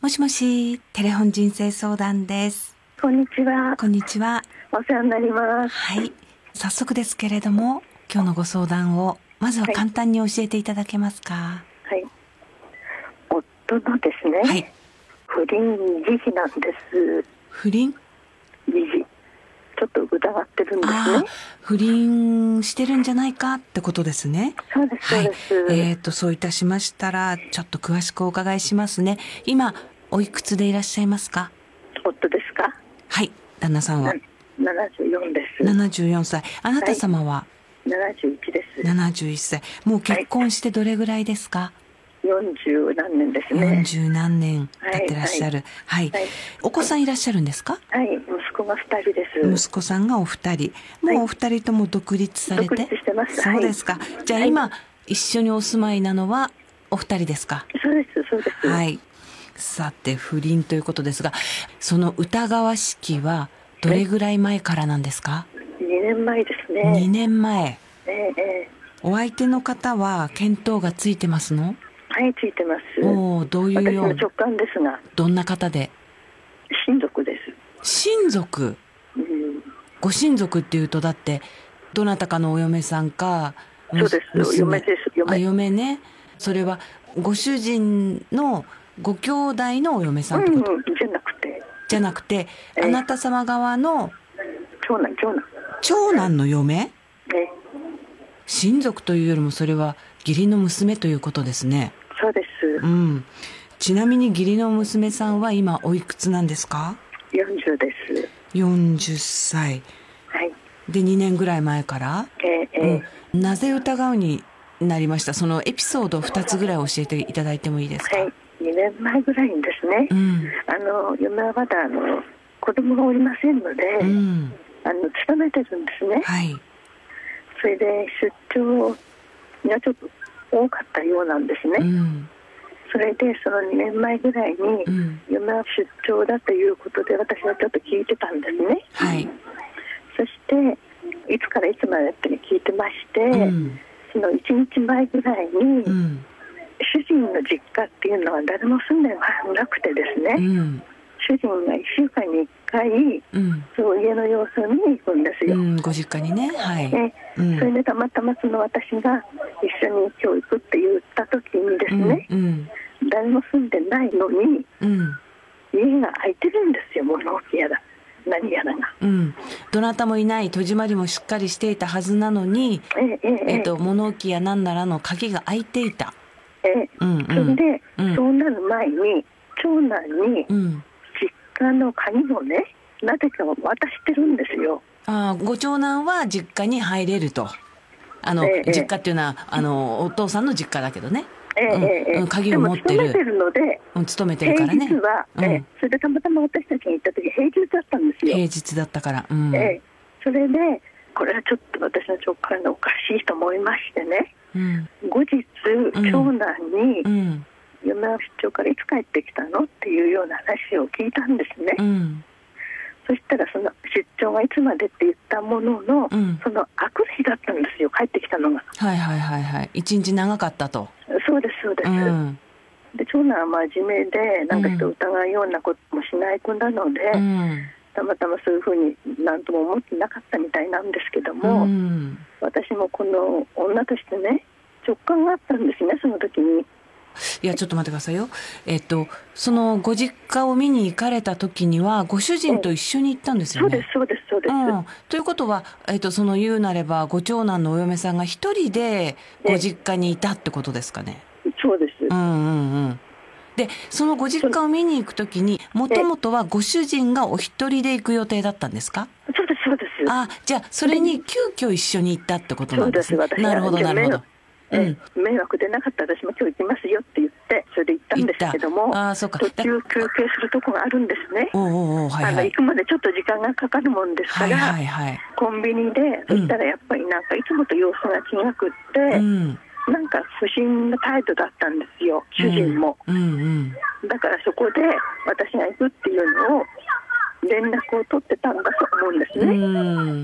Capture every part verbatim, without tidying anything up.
もしもし、テレフォン人生相談です。 こんにちは。 こんにちは。 お世話になります。 はい。早速ですけれども、今日のご相談をまずは簡単に教えていただけますか？ はい。夫のですね、 はい。 不倫時期なんです。 不倫？ 時期。ちょっと疑ってるんですね。 ああ、不倫してるんじゃないかってことですね。 そうです、そうです。 はい、えっと、そういたしましたら、ちょっと詳しくお伺いしますね。今、おいくつでいらっしゃいますか？ 夫ですか？ はい。旦那さんは？ ななじゅうよんです。 ななじゅうよんさい。あなた様は？ はい、ななじゅういちです。 ななじゅういっさい。もう結婚してどれぐらいですか？ よんじゅうなんねんですね。 よんじゅうなんねん経ってらっしゃる。はい。はいはい、お子さんいらっしゃるんですか？ はい。息子がふたりです。 息子さんがお二人。もうお二人とも独立されて？ 独立してます。 そうですか。はい、じゃあ今、はい、一緒にお住まいなのはお二人ですか？ そうです、そうです。 はい。さて、不倫ということですが、その疑わしきはどれぐらい前からなんですか？ にねんまえですね。 にねんまえ。 えーえー、お相手の方は見当がついてますの？ はい、ついてます。 おー、どういうような？ 私の直感ですが。 どんな方で？ 親族です。 親族？ うん、 ご親族っていうと、だってどなたかのお嫁さんか？ そうです。嫁です。嫁。 あ、嫁ね。それはご主人のご兄弟のお嫁さんってこと？ うんうん、じゃなくて。 じゃなくて、えー、あなた様側の長男、長男。 長男の嫁？ えー、 親族というよりもそれは義理の娘ということですね。 そうです。 うん。ちなみに義理の娘さんは今おいくつなんですか？ よんじゅうです。 よんじゅっさい。 はい。 で、にねんぐらい前から？ えーえーうん、なぜ疑うになりました？そのエピソードをふたつぐらい教えていただいてもいいですか？ はい。にねんまえぐらいにですね、 うん、 あの嫁はまだあの子供がおりませんので、うん、あの勤めてるんですね。 はい。 それで出張がちょっと多かったようなんですね。うん、それでそのにねんまえぐらいに、うん、嫁は出張だということで私はちょっと聞いてたんですね。 はい。 そしていつからいつまでって聞いてまして、うん、そのいちにちまえぐらいに、うん、主人の実家っていうのは誰も住んでなくてですね、うん、主人がいっしゅうかんにいっかい、うん、その家の様子を見に行くんですよ。うん、 ご実家にね。はい。 ね、うん、それでたまたまその私が一緒に今日行くって言った時にですね、うんうん、誰も住んでないのに、うん、家が空いてるんですよ。物置やら何やらが、 うん、どなたもいない、戸締まりもしっかりしていたはずなのに、ええええっと、物置や何ならの鍵が開いていた。 ええうんうん、それで、うん、そうなる前に長男に実家の鍵をね、なぜか渡してるんですよ。 あ、ご長男は実家に入れると。あの、ええ、実家っていうのはあのお父さんの実家だけどね、ええうん、鍵を持ってる。 でも勤めてるので、 うん、勤めてるからね。 平日は、うん、ええ、それでたまたま私たちに行った時平日だったんですよ。 平日だったから、うんええ、それでこれはちょっと私の直感がおかしいと思いましてね、うん、後日長男に、うん、嫁は出張からいつ帰ってきたのっていうような話を聞いたんですね、うん、そしたらその出張がいつまでって言ったものの、うん、その明くる日だったんですよ、帰ってきたのが。 はいはいはいはい、一日長かったと。 そうですそうです、うん、で長男は真面目でなんか人を疑うようなこともしない子なので、うん、たまたまそういうふうに何とも思ってなかったみたいなんですけども、うん、私もこの女としてね直感があったんですね、その時に。 いやちょっと待ってくださいよ。えっとそのご実家を見に行かれた時にはご主人と一緒に行ったんですよね。 そうですそうですそうです、うん、 ということは、えっと、その言うなればご長男のお嫁さんが一人でご実家にいたってことですかね。 そうです。 うんうんうん。でそのご実家を見に行く時にもともとはご主人がお一人で行く予定だったんですか？ そうですそうです。 あ、じゃあそれに急遽一緒に行ったってことなんですね。 そうです。 なるほどなるほど。 うん、迷惑でなかったら私も今日行きますよって言ってそれで行ったんですけども、 あ、そうか、 途中休憩するとこがあるんですね。 おうおう、はいはい、 あの行くまでちょっと時間がかかるもんですから、はいはいはい、コンビニで、うん、そしたらやっぱりなんかいつもと様子が違くって、うん、なんか不審な態度だったんですよ、主人も、うんうんうん、だからそこで私が行くっていうのを連絡を取ってたんだと思うんですね。 うん、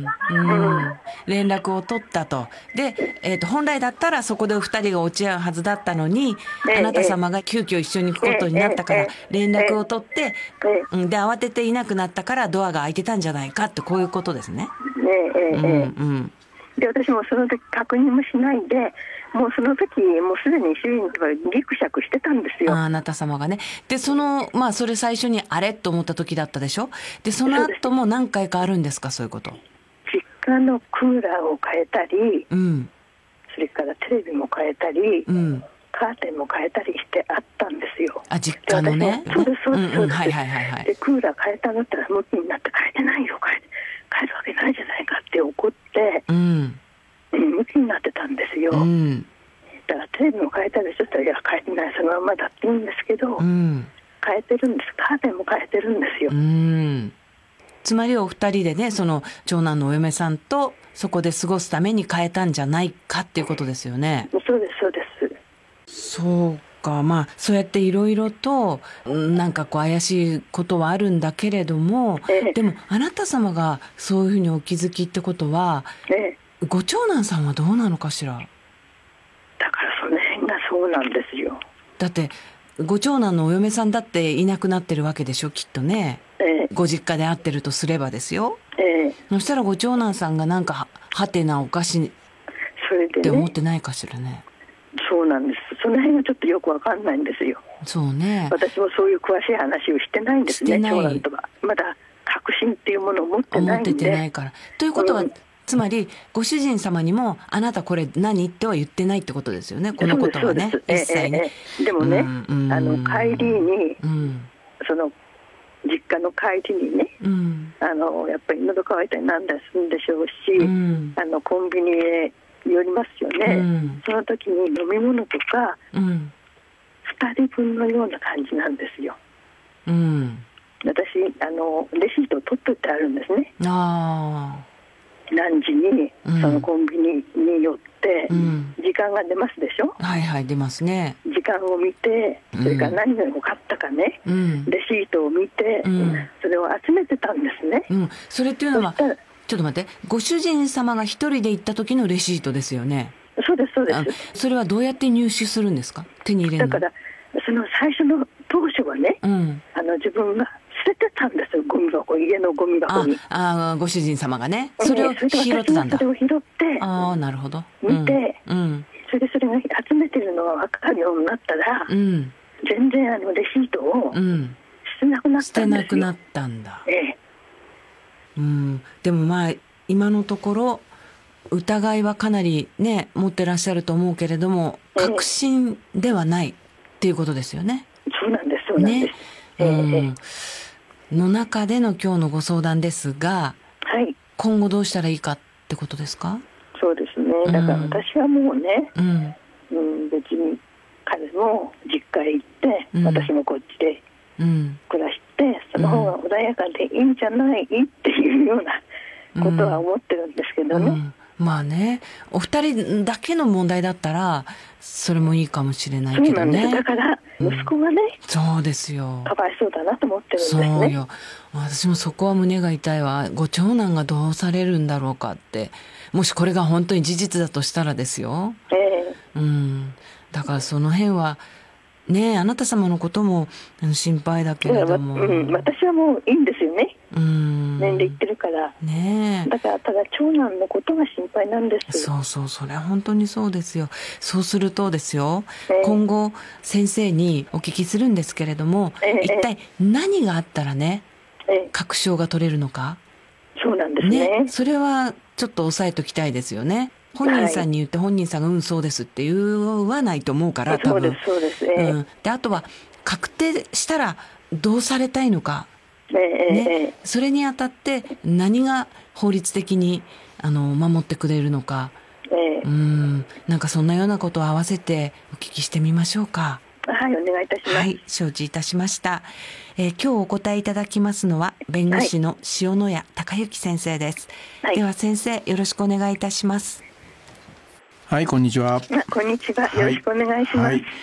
うん、連絡を取ったと。で、えーと、本来だったらそこでお二人が落ち合うはずだったのに、えー、あなた様が急遽一緒に行くことになったから連絡を取って、えー、で慌てていなくなったからドアが開いてたんじゃないかって、こういうことですね。 えーえーうんうん、で私もその時確認もしないで、もうその時もうすでに主人がギクシャクしてたんですよ。 あ, あなた様がね。でそのまあそれ最初にあれと思った時だったでしょ。でその後も何回かあるんですか、そういうこと。 実家のクーラーを変えたり、うん、それからテレビも変えたり、うん、カーテンも変えたりしてあったんですよ。 あ、実家のね。 そうですそうです、うんうん、はいはいはいはい。でクーラー変えたのってムキになって変えてないよ、変え変えるわけないじゃないかって怒って、うんムキになってたんですよ、うん、だからテレビも変えたでしょって言ったら、いや変えてない、そのままだって言うんですけど、うん、変えてるんです。カーテンも変えてるんですよ、うん、 つまりお二人でね、その長男のお嫁さんとそこで過ごすために変えたんじゃないかっていうことですよね。 そうですそうです。 そうか、まあそうやっていろいろとなんかこう怪しいことはあるんだけれども、ええ、でもあなた様がそういうふうにお気づきってことは、ええ、ご長男さんはどうなのかしら。 だからその辺がそうなんですよ。 だってご長男のお嫁さんだっていなくなってるわけでしょ、きっとね、ええ、ご実家で会ってるとすればですよ、ええ、そしたらご長男さんがなんかはてなおかしいって思ってないかしらね。 そうなんです。その辺がちょっとよくわかんないんですよ。 そうね。 私もそういう詳しい話をしてないんですね。長男とはまだ確信っていうものを持ってないんで。 思っててないから。ということは、うん、つまりご主人様にもあなたこれ何っては言ってないってことですよね。このことはね。一切ね。 ええ、でもね、うん、あの帰りに、うん、その実家の帰りにね、うん、あのやっぱり喉乾いたりなんだりするんでしょうし、うん、あのコンビニへ寄りますよね、うん、その時に飲み物とか、うん、ふたりぶんのような感じなんですよ、うん、私あのレシートを取っといてあるんですね。あ、何時にそのコンビニに寄って、うん、時間が出ますでしょ。 はいはい出ますね。 時間を見て、それから何を買ったかね、うん、レシートを見て、うん、それを集めてたんですね、うん、 それっていうのはちょっと待って、ご主人様が一人で行った時のレシートですよね。 そうですそうです。 それはどうやって入手するんですか、手に入れるの。 だからその最初の当初はね、うん、あの自分が捨ててたんですよ、ゴミ箱、家のゴミ箱に。 ああ、ご主人様がね、それを拾ってたんだ。 それを拾って、 ああ、なるほど。 見て、うんうん、それでそれが集めてるのが分かるようになったら、うん、全然あのレシートを捨てなくなったんですよ。捨てなくなったんだ。ええ、 うん、でもまあ今のところ疑いはかなりね持ってらっしゃると思うけれども、確信ではないっていうことですよね。 そうなんですそうなんです、ね、えー、うん、の中での今日のご相談ですが、はい、今後どうしたらいいかってことですか。 そうですね、だから私はもうね、うんうん、別に彼も実家へ行って、うん、私もこっちで暮らして、その方が穏やかでいいんじゃないっていうようなことは思ってるんですけどね、うんうん、 まあね、お二人だけの問題だったらそれもいいかもしれないけどね。 そうなんです。だから息子がね、うん、 そうですよ、 かわいそうだなと思ってるんですね。 そうよ、私もそこは胸が痛いわ。ご長男がどうされるんだろうかって、もしこれが本当に事実だとしたらですよ、えーうん、だからその辺はね、あなた様のことも心配だけれども、 うん、私はもういいんですよね、うん、年齢いってるから、ね、だからただ長男のことが心配なんです。 そうそう、それは本当にそうですよ。そうするとですよ、えー、今後先生にお聞きするんですけれども、えー、一体何があったらね、えー、確証が取れるのか。 そうなんですね。 ね、それはちょっと押さえときたいですよね。本人さんに言って本人さんがうんそうですって言わないと思うから、多分。 そうですそうです、えーうん、であとは確定したらどうされたいのか、えーねえー、それにあたって何が法律的にあの守ってくれるのか、えー、うんなんかそんなようなことを合わせてお聞きしてみましょうか。 はい、お願いいたします。 はい、承知いたしました。えー、今日お答えいただきますのは弁護士の塩谷隆之先生です、はい、では先生よろしくお願いいたします。 はい、こんにちは。 こんにちは、よろしくお願いします。はいはい、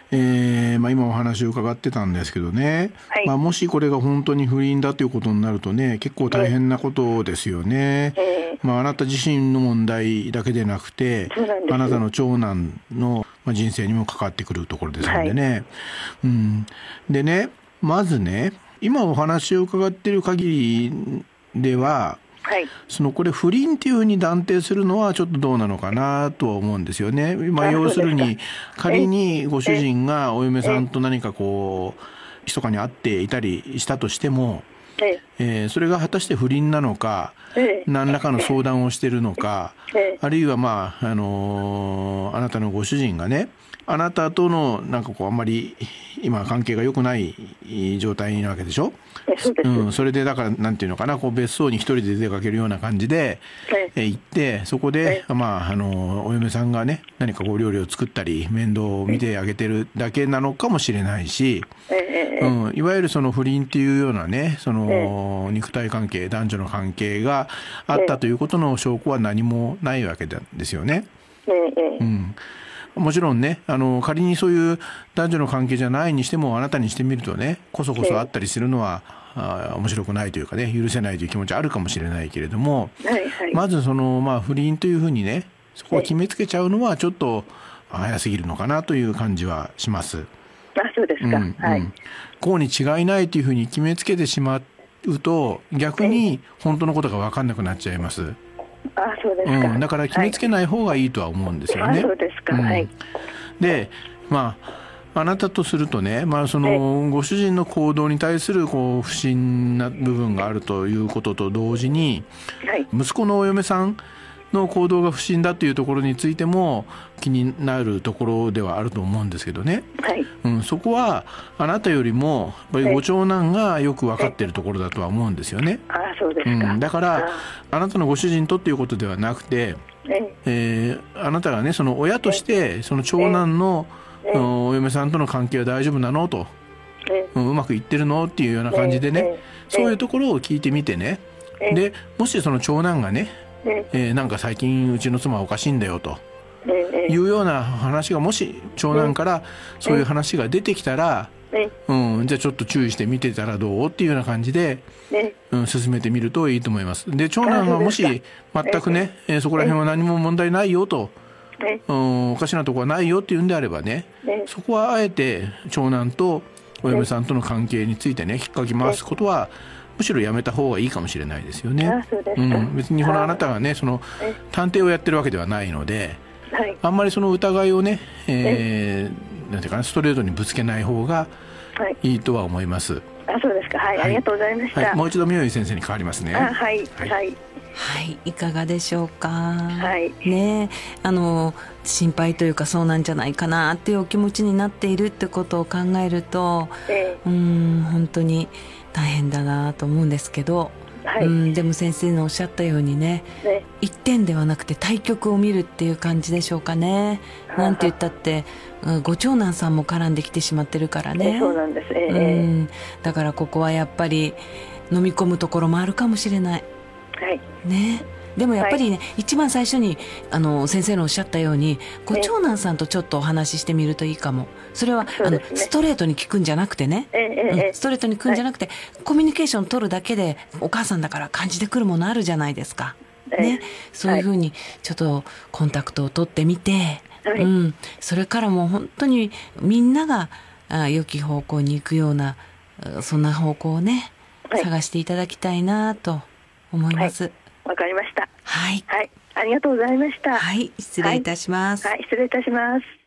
えーまあ、今お話を伺ってたんですけどね、 はい、 まあ、もしこれが本当に不倫だということになるとね、結構大変なことですよね、えーまあ、あなた自身の問題だけでなくて、あなたの長男の人生にも関わってくるところですのでね、はい、うん、でね、まずね、今お話を伺っている限りでは、はい、そのこれ不倫っていうふうに断定するのはちょっとどうなのかなとは思うんですよね。まあ、要するに仮にご主人がお嫁さんと何かこう密かに会っていたりしたとしても、えー、それが果たして不倫なのか、何らかの相談をしているのか、あるいはまあ、あのー、あなたのご主人がね、あなたとのなんかこうあんまり今関係が良くない状態なわけでしょ。 そうです、 うん、それでだからなんていうのかな、こう別荘に一人で出かけるような感じで、え行ってそこで、まあ、あのお嫁さんがね何かこう料理を作ったり面倒を見てあげてるだけなのかもしれないし、うん、いわゆるその不倫っていうようなね、その肉体関係、男女の関係があったということの証拠は何もないわけですよね。うん、もちろんね、あの仮にそういう男女の関係じゃないにしても、あなたにしてみるとね、こそこそあったりするのは、あ面白くないというかね、許せないという気持ちあるかもしれないけれども、 はいはい、 まずその、まあ、不倫というふうにね、そこを決めつけちゃうのはちょっと早すぎるのかなという感じはします。 あ、そうですか、うん、はい、 こうに違いないというふうに決めつけてしまうと、逆に本当のことが分かんなくなっちゃいます。 あ、そうですか、 うん、だから決めつけない方がいいとは思うんですよね。 あ、そうですか、うん、はい。 で、まあ、あなたとするとね、まあ、そのご主人の行動に対するこう不審な部分があるということと同時に、はい、息子のお嫁さんの行動が不審だというところについても気になるところではあると思うんですけどね、はい、うん、そこはあなたよりもやっぱりご長男がよく分かっているところだとは思うんですよね。 あ、そうですか、 うん、だからあなたのご主人とっていうことではなくて、えー、あなたがね、その親としてその長男のお嫁さんとの関係は大丈夫なのと、うん、うまくいってるのっていうような感じでね、そういうところを聞いてみてね、でもしその長男がね、えー、なんか最近うちの妻はおかしいんだよというような話がもし長男からそういう話が出てきたら、うん、じゃあちょっと注意して見てたらどうっていうような感じで、うん、進めてみるといいと思います。で、長男がもし全くね、えー、そこら辺は何も問題ないよと、うん、おかしなところはないよっていうんであればね、そこはあえて長男とお嫁さんとの関係についてね引っかき回すことはむしろやめた方がいいかもしれないですよね。うん、別にこのあなたがね、その探偵をやってるわけではないので、はい、あんまりその疑いをね、えー、なんていうかな、ストレートにぶつけない方がいいとは思います。 あ、そうですか、はい、はい、ありがとうございました。 はい、もう一度明恵先生に変わりますね。 あ、はい、はい、はいはい、いかがでしょうか。 はい、 ね、あの心配というかそうなんじゃないかなっていうお気持ちになっているってことを考えると、えー、うん本当に大変だなと思うんですけど、はい、うんでも先生のおっしゃったようにね、ね一点ではなくて対局を見るっていう感じでしょうかね。なんて言ったって、うん、ご長男さんも絡んできてしまってるからね。 えー、そうなんです、えー、 うんだからここはやっぱり飲み込むところもあるかもしれない。 はいね、でもやっぱりね、はい、一番最初にあの先生のおっしゃったようにご長男さんとちょっとお話ししてみるといいかも。それは、ね、あのストレートに聞くんじゃなくてね、ええうん、ストレートに聞くんじゃなくて、はい、コミュニケーション取るだけでお母さんだから感じてくるものあるじゃないですか、えね、そういうふうにちょっとコンタクトを取ってみて、はいうん、それからもう本当にみんながあ良き方向に行くようなそんな方向をね、はい、探していただきたいなと思います。 はい、わかりました。 はい、 はい、ありがとうございました。 はい、失礼いたします。 はい、はい、失礼いたします。